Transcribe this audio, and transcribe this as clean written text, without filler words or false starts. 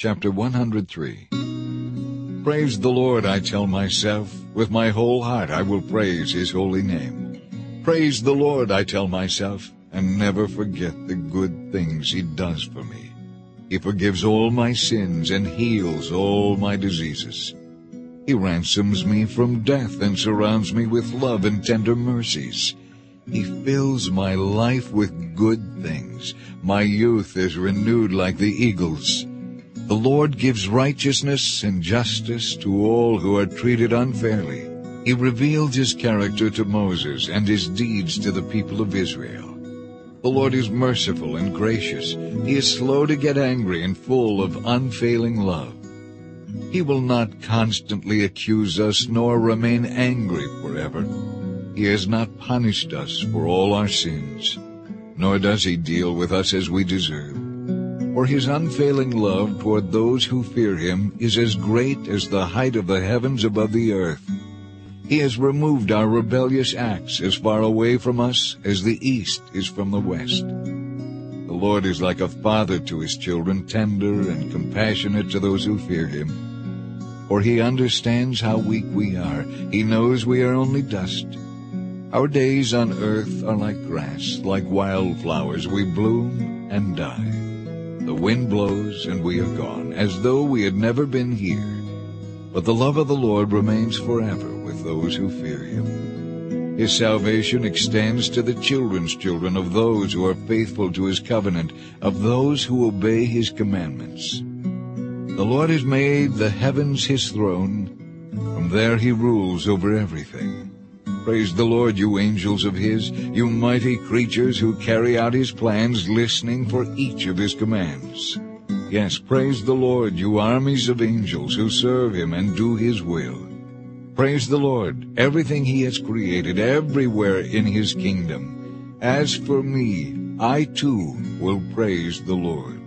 Chapter 103. Praise the Lord, I tell myself. With my whole heart I will praise his holy name. Praise the Lord, I tell myself, and never forget the good things he does for me. He forgives all my sins and heals all my diseases. He ransoms me from death and surrounds me with love and tender mercies. He fills my life with good things. My youth is renewed like the eagles. The Lord gives righteousness and justice to all who are treated unfairly. He revealed his character to Moses and his deeds to the people of Israel. The Lord is merciful and gracious. He is slow to get angry and full of unfailing love. He will not constantly accuse us nor remain angry forever. He has not punished us for all our sins, nor does he deal with us as we deserve. For his unfailing love toward those who fear him is as great as the height of the heavens above the earth. He has removed our rebellious acts as far away from us as the east is from the west. The Lord is like a father to his children, tender and compassionate to those who fear him. For he understands how weak we are. He knows we are only dust. Our days on earth are like grass, like wildflowers. We bloom and die. The wind blows and we are gone, as though we had never been here. But the love of the Lord remains forever with those who fear him. His salvation extends to the children's children of those who are faithful to his covenant, of those who obey his commandments. The Lord has made the heavens his throne. From there he rules over everything. Praise the Lord, you angels of his, you mighty creatures who carry out his plans, listening for each of his commands. Yes, praise the Lord, you armies of angels who serve him and do his will. Praise the Lord, everything he has created, everywhere in his kingdom. As for me, I too will praise the Lord.